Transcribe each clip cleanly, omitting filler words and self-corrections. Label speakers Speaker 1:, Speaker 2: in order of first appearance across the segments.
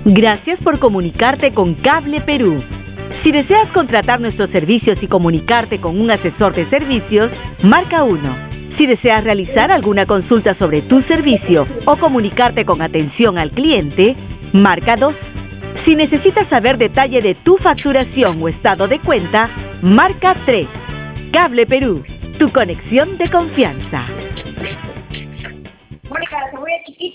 Speaker 1: Gracias por comunicarte con Cable Perú. Si deseas contratar nuestros servicios y comunicarte con un asesor de servicios, marca 1. Si deseas realizar alguna consulta sobre tu servicio o comunicarte con atención al cliente, marca 2. Si necesitas saber detalle de tu facturación o estado de cuenta, marca 3. Cable Perú, tu conexión de confianza.
Speaker 2: Mónica, la cebolla chiquita.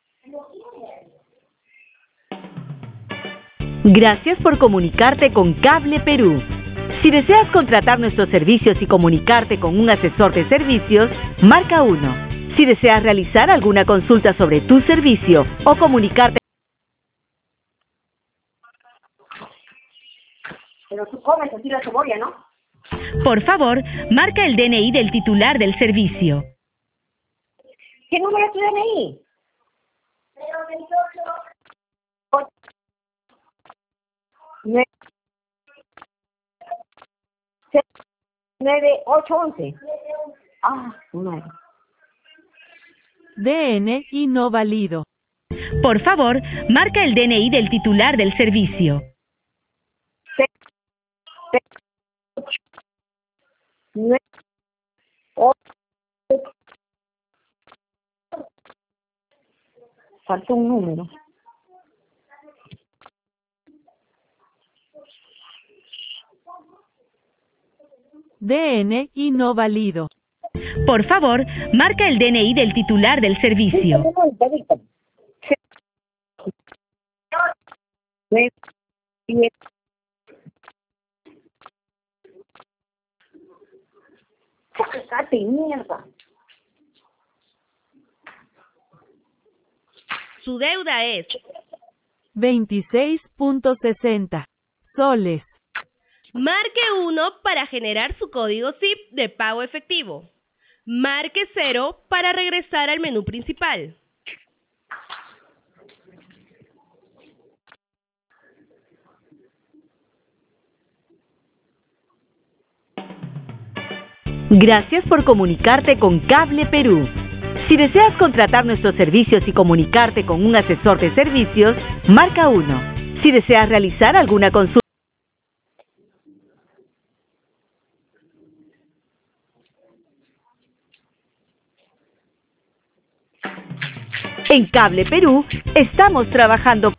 Speaker 1: Gracias por comunicarte con Cable Perú. Si deseas contratar nuestros servicios y comunicarte con un asesor de servicios, marca 1. Si deseas realizar alguna consulta sobre tu servicio o comunicarte...
Speaker 2: Pero tú comes así la cebolla, ¿no?
Speaker 1: Por favor, marca el DNI del titular del servicio.
Speaker 2: ¿Qué número es tu DNI? 9811. Ah, madre.
Speaker 1: DNI no válido. Por favor, marca el DNI del titular del servicio.
Speaker 2: 9, 8. Falta un número.
Speaker 1: DNI no válido. Por favor, marca el DNI del titular del servicio.
Speaker 2: Cállate, mierda.
Speaker 1: Su deuda es 26.60 soles.
Speaker 3: Marque 1 para generar su código SIP de pago efectivo. Marque 0 para regresar al menú principal.
Speaker 1: Gracias por comunicarte con Cable Perú. Si deseas contratar nuestros servicios y comunicarte con un asesor de servicios, marca 1. Si deseas realizar alguna consulta... En Cable Perú estamos trabajando.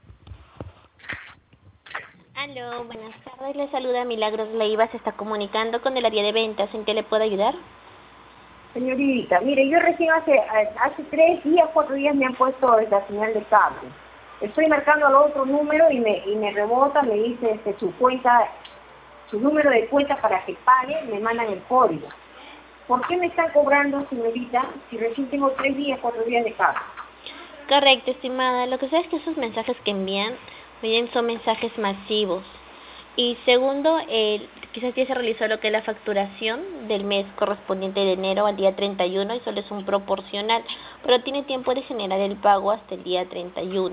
Speaker 4: Aló, buenas tardes. Le saluda Milagros Leiva. Se está comunicando con el área de ventas. ¿En qué le puedo ayudar?
Speaker 2: Señorita, mire, yo recién hace 3 días, 4 días me han puesto esta señal de cable. Estoy marcando al otro número y me rebota, me dice su cuenta, su número de cuenta para que pague, me mandan el código. ¿Por qué me están cobrando, señorita, si recién tengo 3 días, 4 días de cable?
Speaker 4: Correcto, estimada. Lo que sé es que esos mensajes que envían, bien, son mensajes masivos. Y segundo, quizás ya se realizó lo que es la facturación del mes correspondiente de enero al día 31 y solo es un proporcional, pero tiene tiempo de generar el pago hasta el día 31.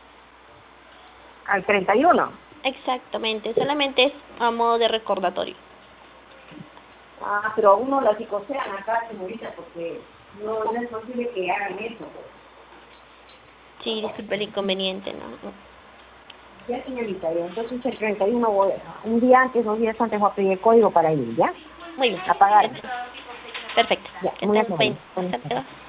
Speaker 2: ¿Al 31?
Speaker 4: Exactamente, solamente es a modo de recordatorio.
Speaker 2: Ah, pero a uno la psicosean acá, señorita, porque no es posible que hagan eso.
Speaker 4: Sí, disculpe el inconveniente, ¿no?
Speaker 2: Ya, señorita, ya. Entonces el 31 un día antes, 2 días antes voy a pedir el código para ir, ¿ya?
Speaker 4: Muy bien.
Speaker 2: A pagar.
Speaker 4: Perfecto.
Speaker 2: Ya,
Speaker 4: Que
Speaker 2: muy
Speaker 4: estés
Speaker 2: amable.
Speaker 4: bien. Hasta luego.